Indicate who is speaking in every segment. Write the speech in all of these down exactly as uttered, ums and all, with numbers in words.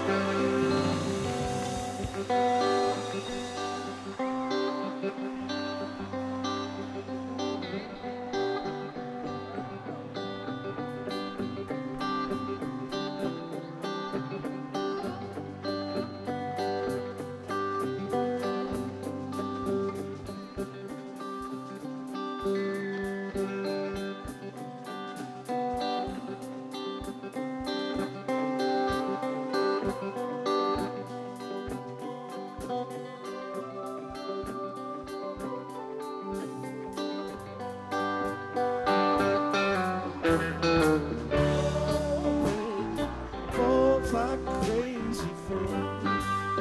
Speaker 1: Falls like crazy things,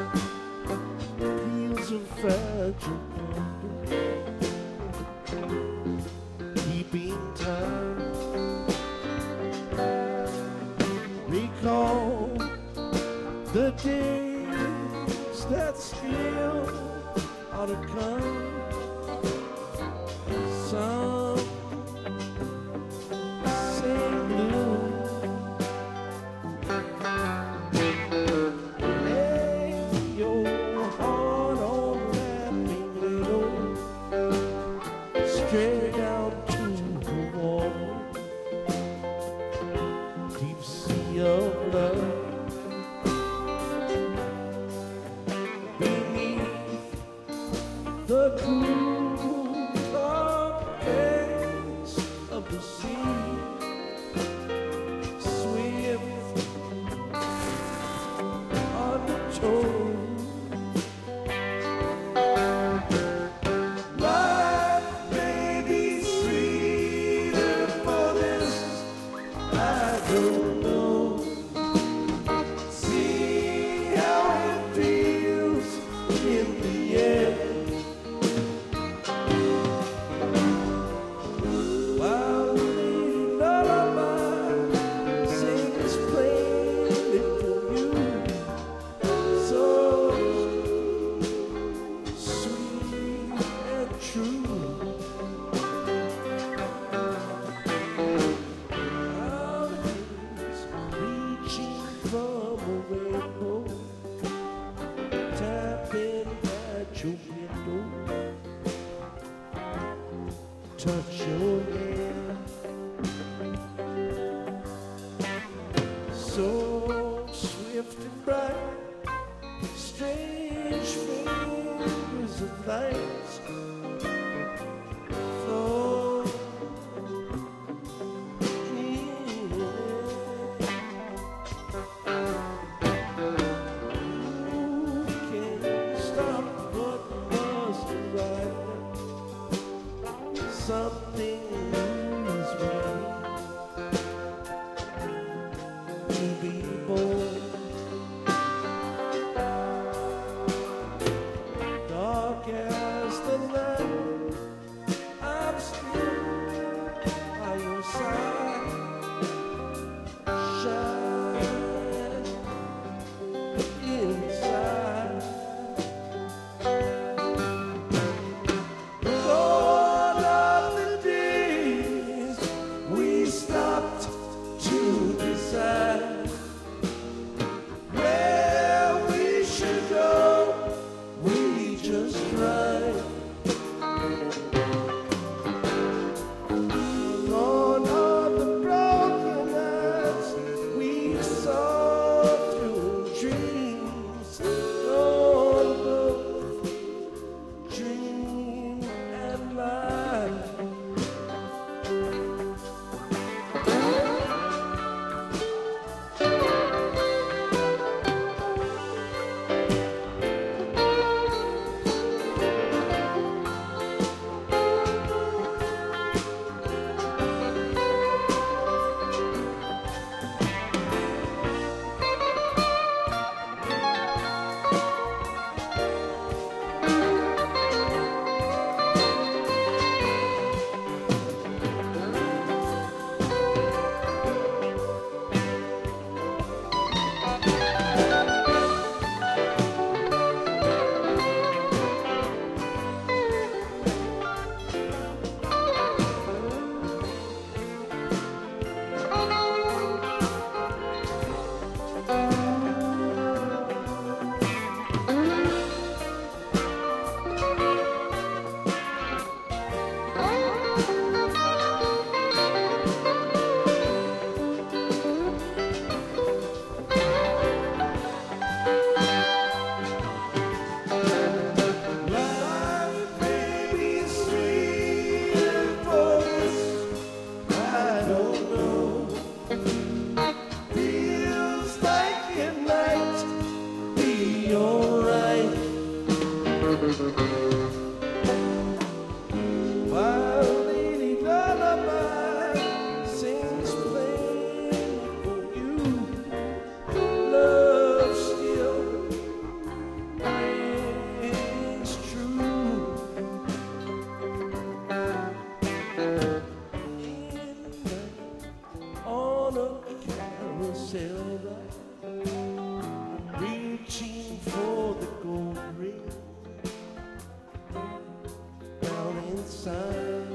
Speaker 1: peels of fragile wonder, keeping time. Recall the days that still ought to come. Some sing blue. Lay your heart on laughing little, straight out to the water, deep sea of love. Beneath the cool dark haze of the sea, swift undertow. Life may be sweeter for this, I don't know. See how it feels in the end. While the lullaby sings plainly for you, so sweet and true. Our hands reaching from a rainbow, tapping at your window, touch your hand. So swift and bright, strange fingers of light flow. Who can stop what was right? Something is waiting to be born. Dark as right, reaching for the gold ring down inside.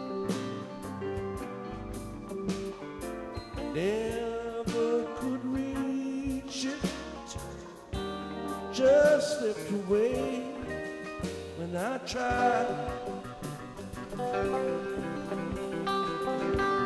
Speaker 1: Never could reach it, just slipped away when I tried.